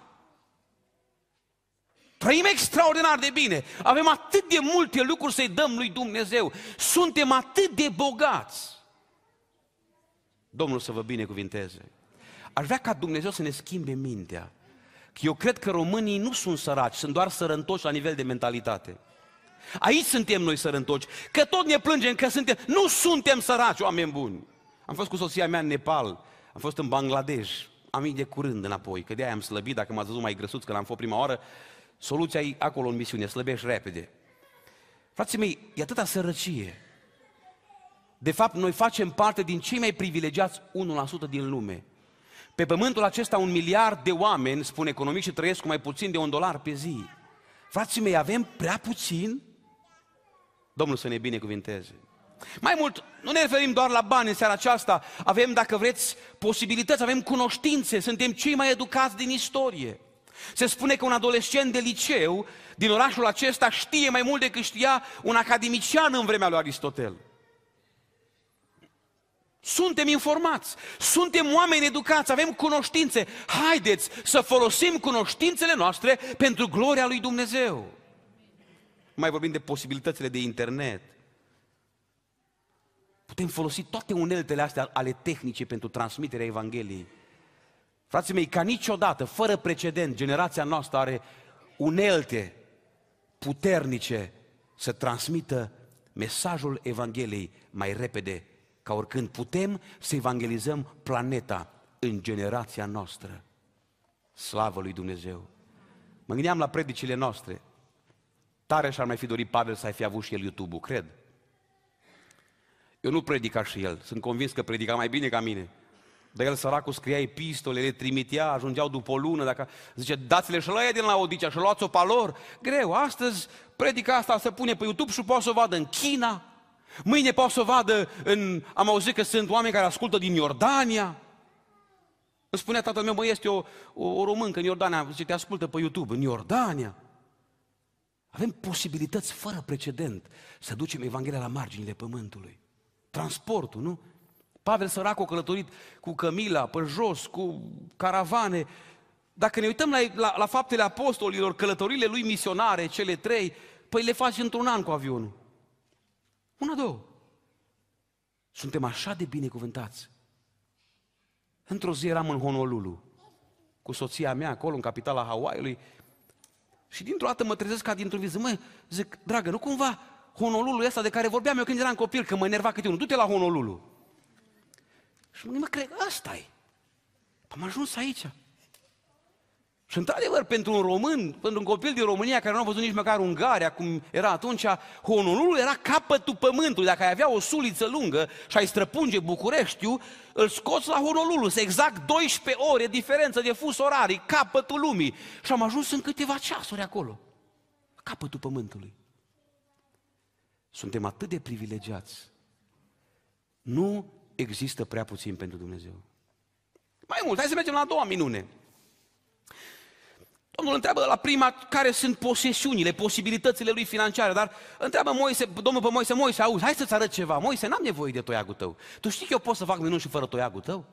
Speaker 1: Trăim extraordinar de bine. Avem atât de multe lucruri să-i dăm lui Dumnezeu. Suntem atât de bogați. Domnul să vă binecuvinteze. Aș vrea ca Dumnezeu să ne schimbe mintea. Că eu cred că românii nu sunt săraci, sunt doar sărăntoși la nivel de mentalitate. Aici suntem noi sărăntoși, că tot ne plângem că suntem, nu suntem săraci, oameni buni. Am fost cu soția mea în Nepal, am fost în Bangladesh, am venit de curând înapoi, că de-aia am slăbit, dacă m-ați văzut mai grăsuț că l-am fost prima oară, soluția e acolo în misiune, slăbești repede. Frații mei, e atâta sărăcie. De fapt, noi facem parte din cei mai privilegiați unu la sută din lume. Pe pământul acesta un miliard de oameni, spun economiști, trăiesc cu mai puțin de un dolar pe zi. Frații mei, avem prea puțin? Domnul să ne binecuvinteze. Mai mult, nu ne referim doar la bani în seara aceasta, avem, dacă vreți, posibilități, avem cunoștințe, suntem cei mai educați din istorie. Se spune că un adolescent de liceu din orașul acesta știe mai mult decât știa un academician în vremea lui Aristotel. Suntem informați, suntem oameni educați, avem cunoștințe. Haideți să folosim cunoștințele noastre pentru gloria lui Dumnezeu. Mai vorbim de posibilitățile de internet. Putem folosi toate uneltele astea ale tehnice pentru transmiterea Evangheliei. Frații mei, ca niciodată, fără precedent, generația noastră are unelte puternice să transmită mesajul Evangheliei mai repede ca oricând. Putem să evangelizăm planeta în generația noastră. Slavă lui Dumnezeu! Mă gândeam la predicile noastre. Tare și-ar mai fi dorit Pavel să fi avut și el YouTube-ul, cred. Eu nu predic ca și el, sunt convins că predica mai bine ca mine. Dar el, săracul, scria epistole, le trimitea, ajungeau după o lună, dacă zice, dați-le și la ea din Laodicea și luați-o pe lor. Greu, astăzi predica asta se pune pe YouTube și poate să o vadă în China. Mâine poate să o vadă în... Am auzit că sunt oameni care ascultă din Iordania. Îmi spunea tatăl meu, mă, este o, o, o româncă în Iordania, zice, te ascultă pe YouTube, în Iordania. Avem posibilități fără precedent să ducem Evanghelia la marginile pământului. Transportul, nu? Pavel săracul a călătorit cu cămila, pe jos, cu caravane. Dacă ne uităm la, la, la faptele apostolilor, călătorile lui misionare, cele trei, păi le faci într-un an cu avionul. Una, două. Suntem așa de binecuvântați. Într-o zi eram în Honolulu, cu soția mea, acolo, în capitala Hawaii-ului, și dintr-o dată mă trezesc ca dintr-o viză. Mă, zic, dragă, nu cumva Honolulu ăsta de care vorbeam eu când eram copil, că mă enerva câte unul, du-te la Honolulu. Și mă, mă cred, ăsta-i. Am ajuns aici. Și într-adevăr, pentru un român, pentru un copil din România care nu a văzut nici măcar Ungaria, cum era atunci, Honolulu era capătul pământului. Dacă ai avea o suliță lungă și ai străpunge Bucureștiul, îl scoți la Honolulu. Sunt exact douăsprezece ore diferență de fus orarii, capătul lumii. Și am ajuns în câteva ceasuri acolo, capătul pământului. Suntem atât de privilegiați. Nu există prea puțin pentru Dumnezeu. Mai mult, hai să mergem la a doua minune. Domnul întreabă la prima care sunt posesiunile, posibilitățile lui financiare, dar întreabă Moise, Domnul pe Moise, Moise, auzi, hai să-ți arăt ceva. Moise, n-am nevoie de toiagul tău. Tu știi că eu pot să fac minuni și fără toiagul tău?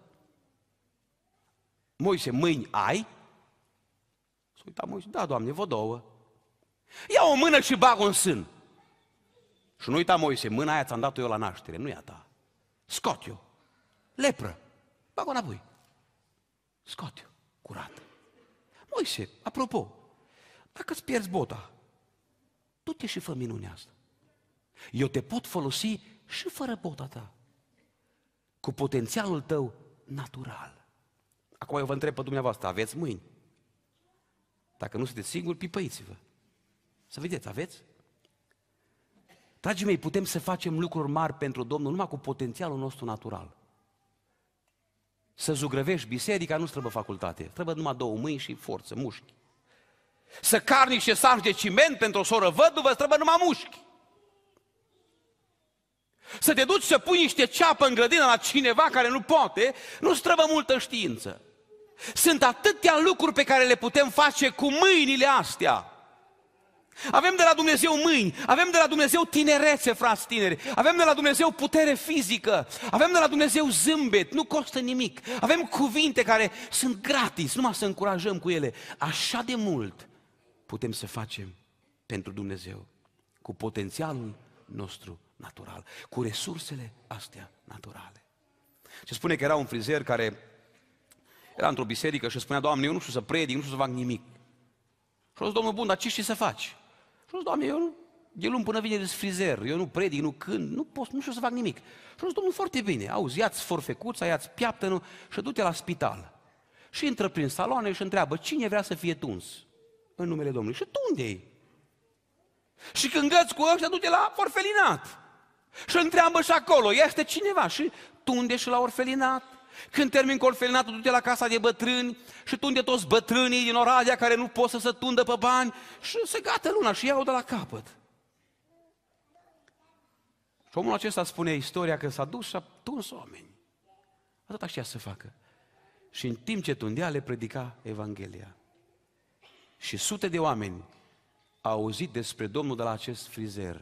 Speaker 1: Moise, mâini ai? S-a uitat Moise, da, Doamne, vă două. Ia o mână și bag-o în sân. Și nu uita Moise, mâna aia ți-am dat-o eu la naștere, nu e a ta. Scot-o. Lepră. Bag-o înapoi. Scot-o. Curată. Moise, apropo, dacă îți pierzi bota, du-te și fă minunea asta. Eu te pot folosi și fără bota ta, cu potențialul tău natural. Acum eu vă întreb pe dumneavoastră, aveți mâini? Dacă nu sunteți singuri, pipăiți-vă. Să vedeți, aveți? Dragii mei, putem să facem lucruri mari pentru Domnul numai cu potențialul nostru natural. Să zugrăvești biserica nu trebuie facultate, trebuie numai două mâini și forță, mușchi. Să carnici și saci de ciment pentru o soră văduvă, trebuie numai mușchi. Să te duci să pui niște ceapă în grădină la cineva care nu poate, nu-ți trebuie multă știință. Sunt atâtea lucruri pe care le putem face cu mâinile astea. Avem de la Dumnezeu mâini, avem de la Dumnezeu tinerețe, frați tineri, avem de la Dumnezeu putere fizică, avem de la Dumnezeu zâmbet, nu costă nimic, avem cuvinte care sunt gratis, numai să încurajăm cu ele. Așa de mult putem să facem pentru Dumnezeu, cu potențialul nostru natural, cu resursele astea naturale. Se spune că era un frizer care era într-o biserică și spunea, Doamne, eu nu știu să predic, nu știu să fac nimic. Și a zis, Domnul bun, dar ce știi să faci? Și a zis, Doamne, eu nu, de luni până vine de frizer, eu nu predic, nu cânt, nu pot, nu știu să fac nimic. Și a zis, Domnul, foarte bine, auzi, ia-ți forfecuța, ia-ți piaptănul și du-te la spital. Și intră prin saloane și întreabă, cine vrea să fie tuns în numele Domnului? Și tu unde-i? Și când găți cu ăștia, du-te la orfelinat. Și întreabă și acolo, este cineva și tunde și la orfelinat. Când termin cu orfelinatul, du-te la casa de bătrâni și tunde toți bătrânii din Oradea care nu pot să se tundă pe bani și se gata luna și iau de la capăt. Și omul acesta spune istoria că s-a dus și a tuns oameni. Atât știa să facă. Și în timp ce tundea, le predica Evanghelia. Și sute de oameni au auzit despre Domnul de la acest frizer.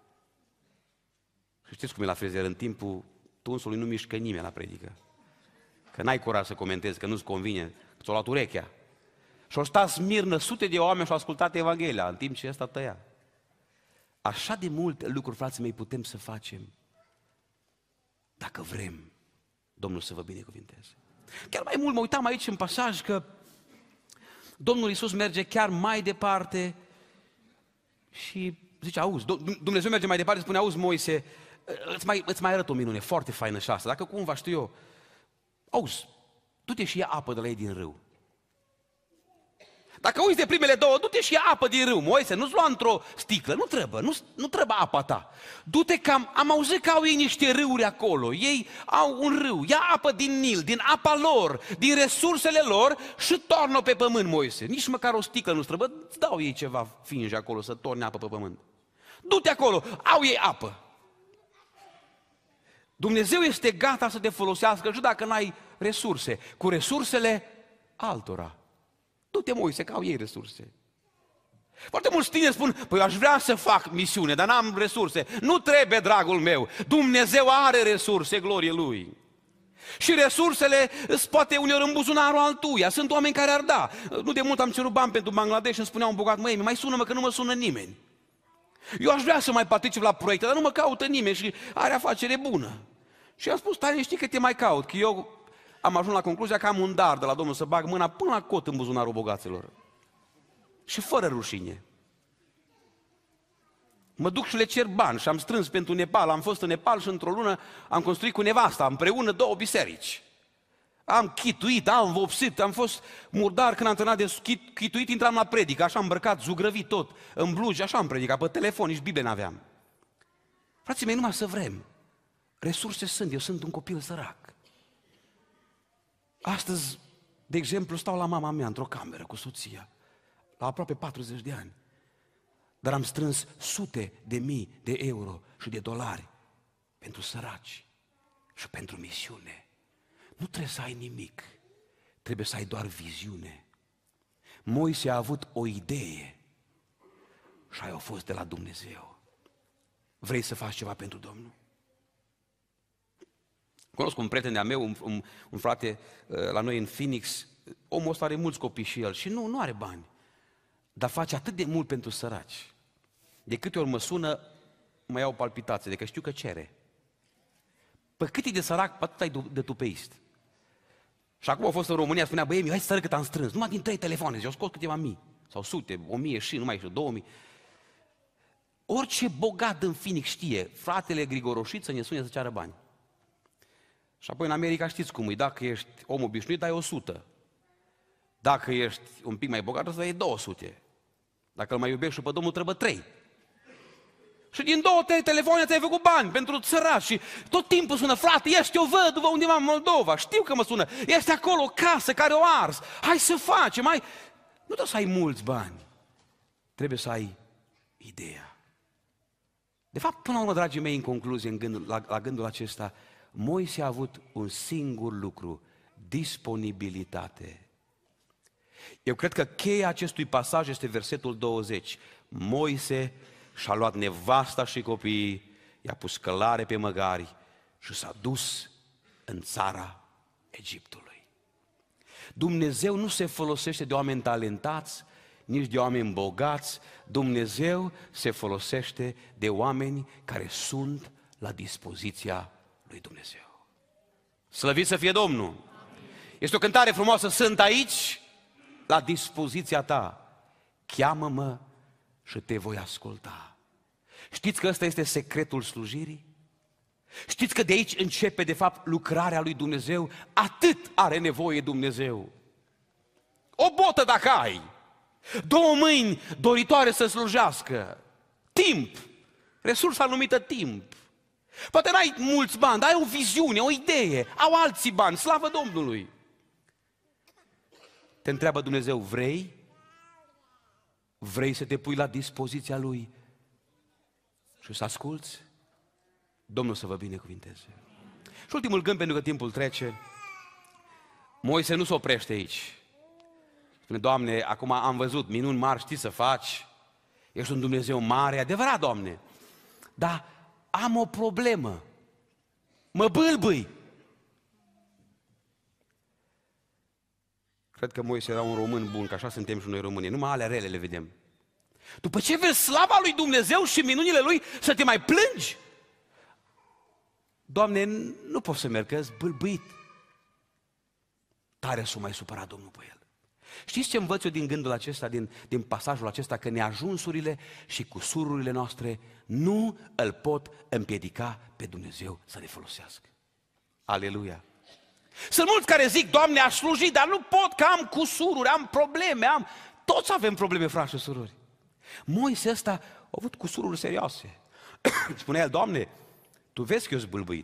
Speaker 1: Și știți cum e la frizer, în timpul tunsului nu mișcă nimeni la predică. Că n-ai curaj să comentezi, că nu-ți convine, că ți-o luat urechea. Și au stat smirnă sute de oameni și au ascultat Evanghelia, în timp ce ăsta tăia. Așa de multe lucruri, frații mei, putem să facem dacă vrem, Domnul să vă binecuvinteze. Chiar mai mult mă uitam aici în pasaj că Domnul Iisus merge chiar mai departe și zice, auzi, Dumnezeu merge mai departe, spune, auzi Moise, îți mai, îți mai arăt o minune foarte faină și asta, dacă cumva știu eu, auzi, du-te și ia apă de la ei din râu. Dacă uiți de primele două, du-te și ia apă din râu, Moise, nu-ți lua într-o sticlă, nu trebuie, nu, nu trebuie apa ta. Du-te că am, am auzit că au ei niște râuri acolo, ei au un râu, ia apă din Nil, din apa lor, din resursele lor și tornă pe pământ, Moise. Nici măcar o sticlă nu trebuie, îți dau ei ceva finge acolo să torne apă pe pământ. Du-te acolo, au ei apă. Dumnezeu este gata să te folosească și dacă n-ai resurse, cu resursele altora. Du-te, Moise, că au ei resurse. Foarte mulți tineri spun, păi eu aș vrea să fac misiune, dar n-am resurse. Nu trebuie, dragul meu, Dumnezeu are resurse, glorie Lui. Și resursele îți poate uneori în buzunarul altuia. Sunt oameni care ar da. Nu de mult am cerut bani pentru Bangladesh și îmi spunea un bogat, măi, mai sună-mă că nu mă sună nimeni. Eu aș vrea să mai particip la proiecte, dar nu mă caută nimeni și are afacere bună. Și am spus, tare, știi că te mai caut, că eu am ajuns la concluzia că am un dar de la Domnul să bag mâna până la cot în buzunarul bogaților. Și fără rușine. Mă duc și le cer bani și am strâns pentru Nepal, am fost în Nepal și într-o lună am construit cu nevasta împreună două biserici. Am chituit, am vopsit, am fost murdar când am terminat de chit, chituit, intram la predică, așa am îmbrăcat, zugrăvit tot, în blugi, așa am predicat, pe telefon, nici Biblie n-aveam. Frații mei, numai să vrem. Resurse sunt, eu sunt un copil sărac. Astăzi, de exemplu, stau la mama mea într-o cameră cu soția, la aproape patruzeci de ani. Dar am strâns sute de mii de euro și de dolari pentru săraci și pentru misiune. Nu trebuie să ai nimic, trebuie să ai doar viziune. Moise a avut o idee și aia a fost de la Dumnezeu. Vrei să faci ceva pentru Domnul? Cunosc un prieten de-a meu, un, un, un frate la noi în Phoenix, omul ăsta are mulți copii și el și nu, nu are bani, dar face atât de mult pentru săraci. De câte ori mă sună, mă iau palpitație, de că știu că cere. Pe cât e de sărac, pe atât ai de tupeist. Și acum a fost în România, spunea, băi, hai să sără cât am strâns, numai din trei telefoane, și eu scos câteva mii, sau sute, o mie și, nu mai știu, două mii. Orice bogat în Phoenix știe, fratele Grigoroșiță ne sune să ceară bani. Și apoi în America știți cum e, dacă ești om obișnuit, dai o sută. Dacă ești un pic mai bogat, o să dai două sute. Dacă îl mai iubești și pe Domnul, trebuie trei. Și din două, trei telefoane ți-ai făcut bani pentru săraci și tot timpul sună, frate, ești o văduvă undeva în Moldova, știu că mă sună, ești acolo o casă care o ars, hai să facem, hai... Nu trebuie să ai mulți bani, trebuie să ai ideea. De fapt, până la urmă, dragii mei, în concluzie, în gândul, la, la gândul acesta, Moise a avut un singur lucru, disponibilitate. Eu cred că cheia acestui pasaj este versetul douăzeci. Moise și-a luat nevasta și copiii, i-a pus călare pe măgari și s-a dus în țara Egiptului. Dumnezeu nu se folosește de oameni talentați, nici de oameni bogați. Dumnezeu se folosește de oameni care sunt la dispoziția lui Dumnezeu. Slăvit să fie Domnul! Este o cântare frumoasă, sunt aici la dispoziția ta. Cheamă-mă și te voi asculta. Știți că ăsta este secretul slujirii? Știți că de aici începe de fapt lucrarea lui Dumnezeu? Atât are nevoie Dumnezeu. O botă dacă ai, două mâini doritoare să slujească, timp, resursa numită timp. Poate n-ai mulți bani, dar ai o viziune, o idee, au alții bani, slavă Domnului. Te întreabă Dumnezeu, vrei? Vrei să te pui la dispoziția Lui și să asculți? Domnul să vă binecuvinteze. Și ultimul gând, pentru că timpul trece, Moise nu se oprește aici. Spune, Doamne, acum am văzut minuni mari, știi să faci, ești un Dumnezeu mare, adevărat, Doamne, dar am o problemă, mă bâlbâi. Cred că Moise era un român bun, că așa suntem și noi români, numai alea rele le vedem. După ce vezi slava lui Dumnezeu și minunile Lui, să te mai plângi? Doamne, nu pot să merg, că ești bâlbâit. Tare s-o mai supărat Domnul pe el. Știți ce învăț eu din gândul acesta, din, din pasajul acesta? Că neajunsurile și cusururile noastre nu îl pot împiedica pe Dumnezeu să ne folosească. Aleluia! Sunt mulți care zic, Doamne, aș sluji, dar nu pot, că am cusururi, am probleme, am... Toți avem probleme, frați și surori. Moise ăsta a avut cusururi serioase. Spunea el, Doamne, Tu vezi că eu sunt bâlbâit.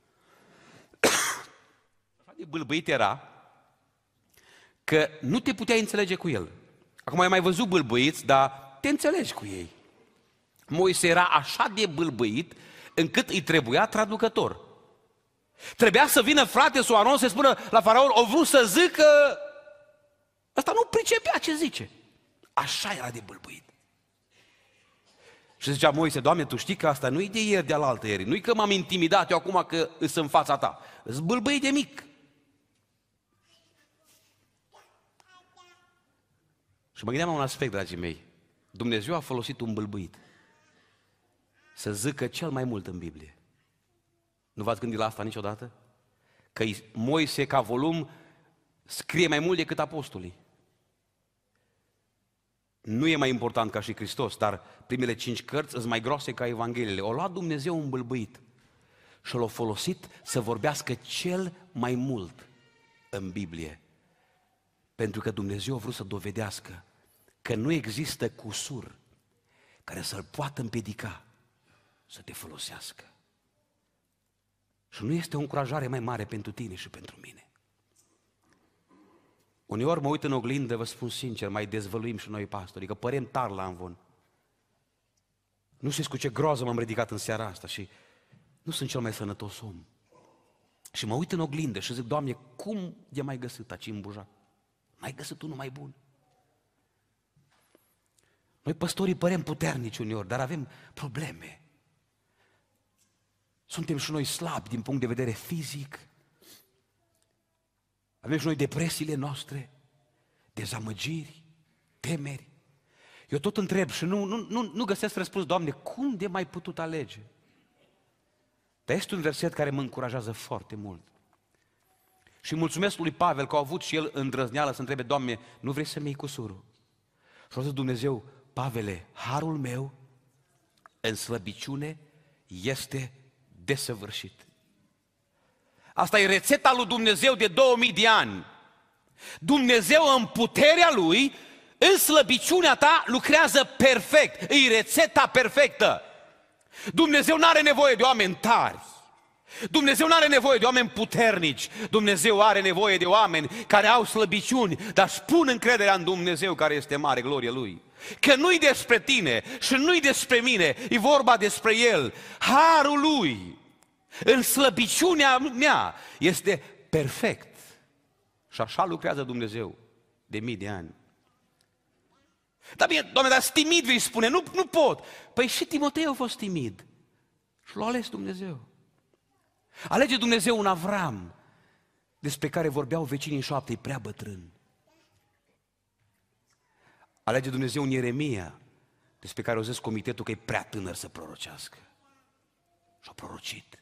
Speaker 1: Așa de bâlbâit era că nu te puteai înțelege cu el. Acum ai mai văzut bâlbâiți, dar te înțelegi cu ei. Moise era așa de bâlbâit încât îi trebuia traducător. Trebuia să vină frate sau Aron să spună la faraon, o vrut să zică, ăsta nu pricepea ce zice. Așa era de bâlbâit. Și zicea Moise, Doamne, Tu știi că asta nu-i de ieri, de alaltă ieri, nu-i că m-am intimidat eu acum că îs în fața Ta, îs bâlbâit de mic. Și mă gândeam la un aspect, dragii mei, Dumnezeu a folosit un bâlbâit să zică cel mai mult în Biblie. Nu v-ați gândit la asta niciodată? Că Moise, ca volum, scrie mai mult decât apostolii. Nu e mai important ca și Hristos, dar primele cinci cărți sunt mai groase ca Evangheliile. O luat Dumnezeu un bâlbâit și l-a folosit să vorbească cel mai mult în Biblie. Pentru că Dumnezeu a vrut să dovedească că nu există cusur care să-l poată împiedica să te folosească. Și nu este o încurajare mai mare pentru tine și pentru mine. Uneori mă uit în oglindă, vă spun sincer, mai dezvăluim și noi pastorii, că părem tari la amvon. Nu știți cu ce groază m-am ridicat în seara asta și nu sunt cel mai sănătos om. Și mă uit în oglindă și zic, Doamne, cum de mai găsit aici în bujac? N-ai găsit unul mai bun? Noi păstorii părem puternici uneori, dar avem probleme. Suntem și noi slabi din punct de vedere fizic. Avem și noi depresiile noastre, dezamăgiri, temeri. Eu tot întreb și nu, nu, nu, nu găsesc răspuns, Doamne, cum de mai putut alege? Dar este un verset care mă încurajează foarte mult. Și mulțumesc lui Pavel că a avut și el îndrăzneală să întrebe, Doamne, nu vrei să-mi iei cusurul? Și a zis Dumnezeu, Pavele, harul meu în slăbiciune este desăvârșit. Asta e rețeta lui Dumnezeu de două mii de ani. Dumnezeu în puterea Lui, în slăbiciunea ta, lucrează perfect. E rețeta perfectă. Dumnezeu nu are nevoie de oameni tari. Dumnezeu nu are nevoie de oameni puternici. Dumnezeu are nevoie de oameni care au slăbiciuni, dar își pun încrederea în Dumnezeu care este mare, glorie Lui. Că nu-i despre tine și nu-i despre mine, e vorba despre El. Harul Lui în slăbiciunea mea este perfect. Și așa lucrează Dumnezeu de mii de ani. Dar bine, Doamne, dar timid vei spune, nu, nu pot. Păi și Timotei a fost timid și l-a ales Dumnezeu. Alege Dumnezeu un Avram despre care vorbeau vecinii în șoapte, e prea bătrân. Alege Dumnezeu un Ieremia despre care au zis comitetul că e prea tânăr să prorocească. Și-a prorocit.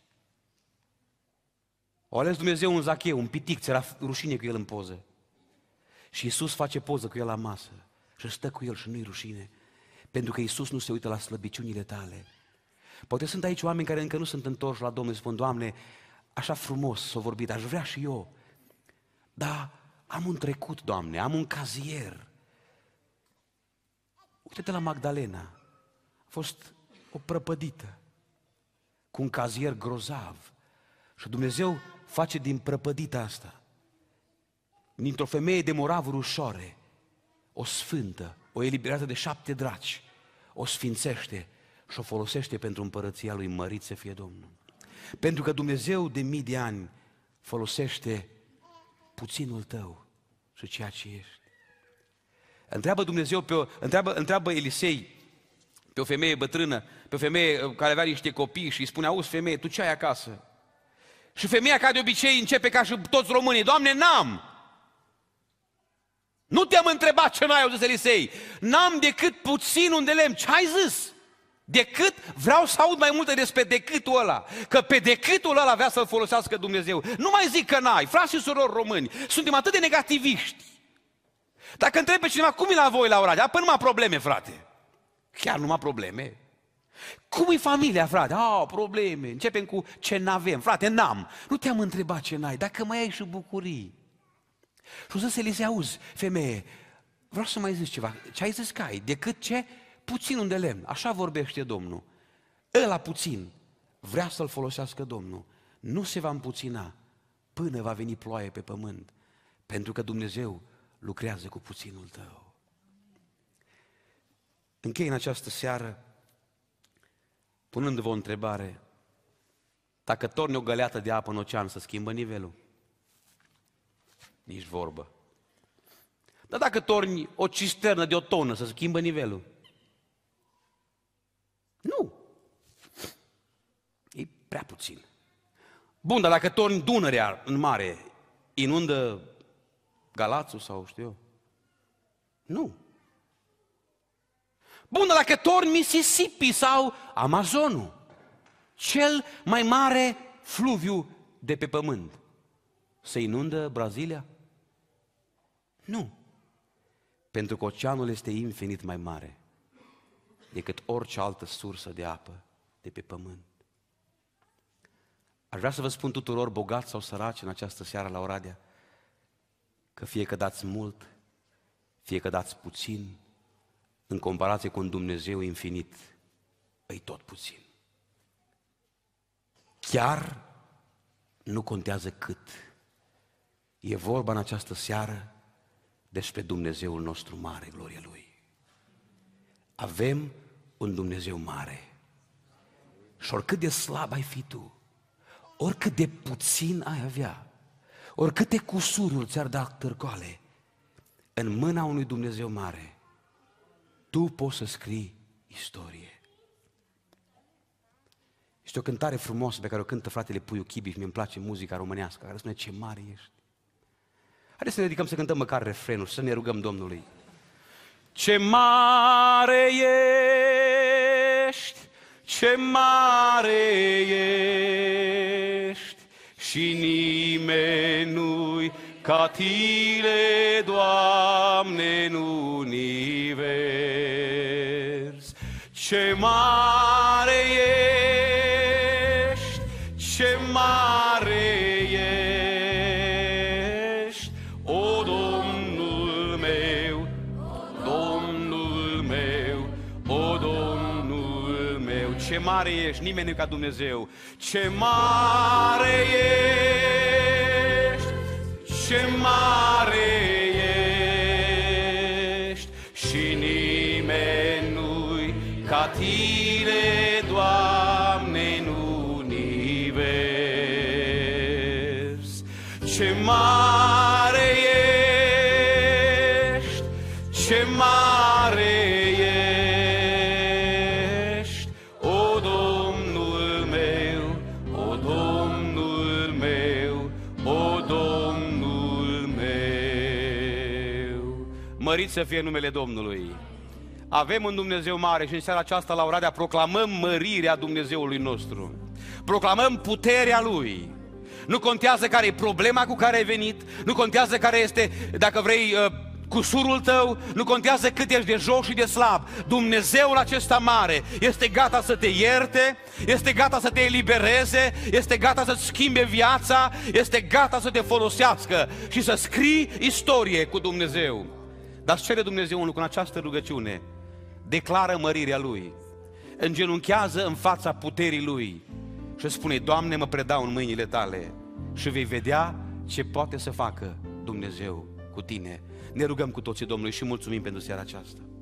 Speaker 1: O ales Dumnezeu un Zacheu, un pitic, ți-era rușine cu el în poză. Și Iisus face poză cu el la masă și stă cu el și nu-i rușine. Pentru că Iisus nu se uită la slăbiciunile tale. Poate sunt aici oameni care încă nu sunt întorși la Domnul și spun, Doamne, așa frumos s-a vorbit, aș vrea și eu. Dar am un trecut, Doamne, am un cazier. Uite-te la Magdalena, a fost o prăpădită cu un cazier grozav. Și Dumnezeu face din prăpădita asta, dintr-o femeie de moravuri ușoare, o sfântă, o eliberată de șapte draci, o sfințește și o folosește pentru împărăția Lui, mărit să fie Domnul. Pentru că Dumnezeu de mii de ani folosește puținul tău și ceea ce ești. Întreabă Dumnezeu, pe o, întreabă, întreabă Elisei pe o femeie bătrână, pe o femeie care avea niște copii și îi spune, auzi femeie, tu ce ai acasă? Și femeia, ca de obicei, începe ca și toți românii, Doamne, n-am! Nu te-am întrebat ce n-ai, au zis Elisei, n-am decât puțin un de lemn, ce ai zis? Decât, vreau să aud mai multe despre decâtul ăla, că pe decâtul ăla avea să-l folosească Dumnezeu. Nu mai zic că n-ai, frați și surori români, suntem atât de negativiști. Dacă întreb pe cineva, cum e la voi la Oradea? Păi numai probleme, frate. Chiar numai probleme. Cum e familia, frate? Ah, probleme. Începem cu ce n-avem. Frate, n-am. Nu te-am întrebat ce n-ai, dacă mai ai și bucurii. Și o să se li se auzi, femeie, vreau să mai zici ceva. Ce ai zis că ai? Decât ce? Puținul de lemn. Așa vorbește Domnul. Ăla puțin vrea să-l folosească Domnul. Nu se va împuțina până va veni ploaie pe pământ. Pentru că Dumnezeu lucrează cu puținul tău. Închei în această seară punându-vă o întrebare. Dacă torni o găleată de apă în ocean, să schimbă nivelul? Nici vorbă. Dar dacă torni o cisternă de o tonă, să schimbă nivelul? Nu. E prea puțin. Bun, dar dacă torni Dunărea în mare, inundă Galațul sau știu eu? Nu. Bun, dar dacă torni Mississippi sau Amazonul, cel mai mare fluviu de pe pământ, se inundă Brazilia? Nu. Pentru că oceanul este infinit mai mare decât orice altă sursă de apă de pe pământ. Aș vrea să vă spun tuturor, bogați sau săraci, în această seară la Oradea, că fie că dați mult, fie că dați puțin, în comparație cu un Dumnezeu infinit, îi tot puțin. Chiar nu contează cât. E vorba în această seară despre Dumnezeul nostru mare, gloria Lui. Avem un Dumnezeu mare. Și oricât de slab ai fi tu, oricât de puțin ai avea, oricâte cusururi ți-ar da târcoale, în mâna unui Dumnezeu mare, tu poți să scrii istorie. Este o cântare frumoasă pe care o cântă fratele Puiu Chibi și mi-mi place muzica românească, care spune: ce mare ești. Haideți să ne ridicăm să cântăm măcar refrenul și să ne rugăm Domnului. Ce mare ești, ce mare ești, și nimeni nu-i ca tine, Doamne, în univers. Ce mare ești, ce mare ești, o Domnul meu, Domnul meu, o Domnul meu. Ce mare ești, nimeni nu ca Dumnezeu. Ce mare ești, ce mare ești, și nimeni nu-i ca tine, Doamne, în univers. Ce mare ești, ce mare ești, o Domnul meu, o Domnul meu, o Domnul meu. Mărit să fie numele Domnului. Avem un Dumnezeu mare și în seara aceasta la Oradea proclamăm mărirea Dumnezeului nostru. Proclamăm puterea Lui. Nu contează care e problema cu care ai venit, nu contează care este, dacă vrei, cusurul tău, nu contează cât ești de jos și de slab. Dumnezeul acesta mare este gata să te ierte, este gata să te elibereze, este gata să-ți schimbe viața, este gata să te folosească și să scrii istorie cu Dumnezeu. Dar îți cere Dumnezeu un lucru în această rugăciune: declară mărirea Lui, îngenunchează în fața puterii Lui și spune: Doamne, mă predau în mâinile Tale, și vei vedea ce poate să facă Dumnezeu cu tine. Ne rugăm cu toții Domnului și mulțumim pentru seara aceasta.